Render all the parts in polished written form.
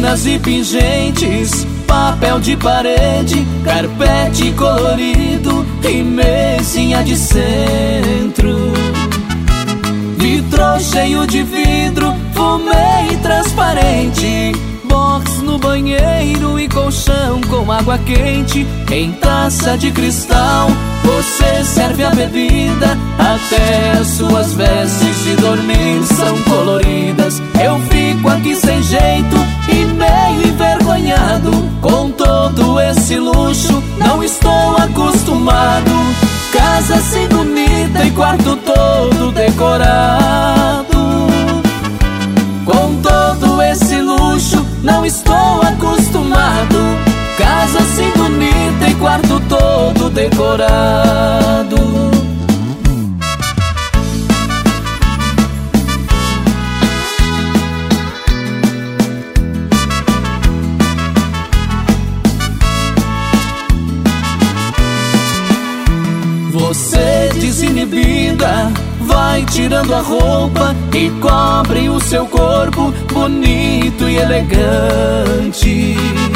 cortinas e pingentes, papel de parede, carpete colorido e mesinha de centro. Vitrô cheio de vidro, fumê transparente, box no banheiro e colchão com água quente. Em taça de cristal você serve a bebida, até as suas vestes de dormir são coloridas. Eu fico aqui sem jeito e meio envergonhado com todo esse luxo, não estou acostumado. Casa assim bonita e quarto todo decorado, com todo esse luxo não estou acostumado. Casa assim bonita e quarto todo decorado. Você desinibida vai tirando a roupa e cobre o seu corpo bonito e elegante.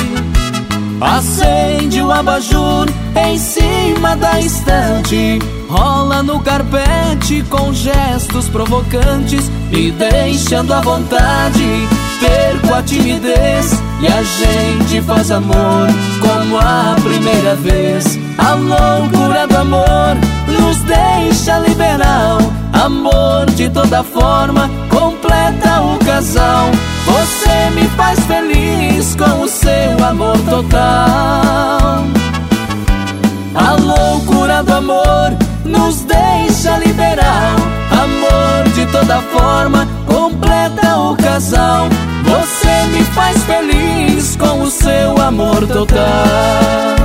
Acende o abajur em cima da estante, rola no carpete com gestos provocantes, me deixando à vontade. Perco a timidez e a gente faz amor como a primeira vez. A loucura do amor nos deixa liberal, amor de toda forma completa o casal. Você me faz feliz com o seu amor total. A loucura do amor nos deixa liberal, amor de toda forma completa o casal. Você me faz feliz com o seu amor total.